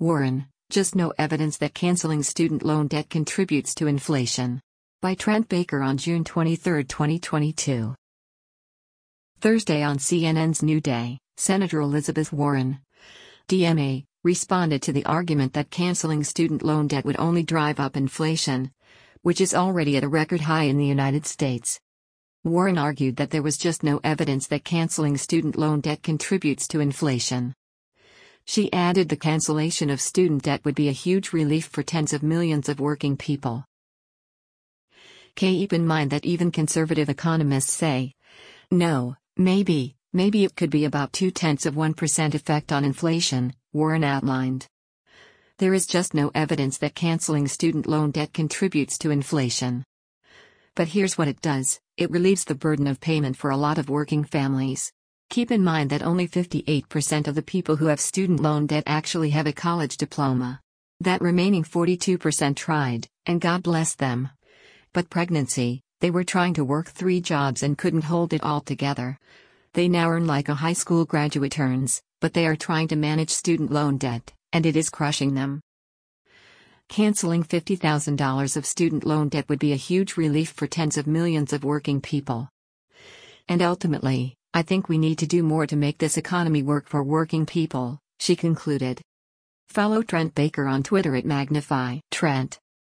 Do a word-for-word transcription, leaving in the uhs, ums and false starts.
Warren, just no evidence that canceling student loan debt contributes to inflation. By Trent Baker on June twenty-third, twenty twenty-two. Thursday on C N N's New Day, Senator Elizabeth Warren, D M A, responded to the argument that canceling student loan debt would only drive up inflation, which is already at a record high in the United States. Warren argued that there was just no evidence that canceling student loan debt contributes to inflation. She added the cancellation of student debt would be a huge relief for tens of millions of working people. Keep in mind that even conservative economists say, no, maybe, maybe it could be about two-tenths of one percent effect on inflation, Warren outlined. There is just no evidence that canceling student loan debt contributes to inflation. But here's what it does, it relieves the burden of payment for a lot of working families. Keep in mind that only fifty-eight percent of the people who have student loan debt actually have a college diploma. That remaining forty-two percent tried, and God bless them. But pregnancy, they were trying to work three jobs and couldn't hold it all together. They now earn like a high school graduate earns, but they are trying to manage student loan debt, and it is crushing them. Canceling fifty thousand dollars of student loan debt would be a huge relief for tens of millions of working people. And ultimately, I think we need to do more to make this economy work for working people, she concluded. Follow Trent Baker on Twitter at Magnify Trent.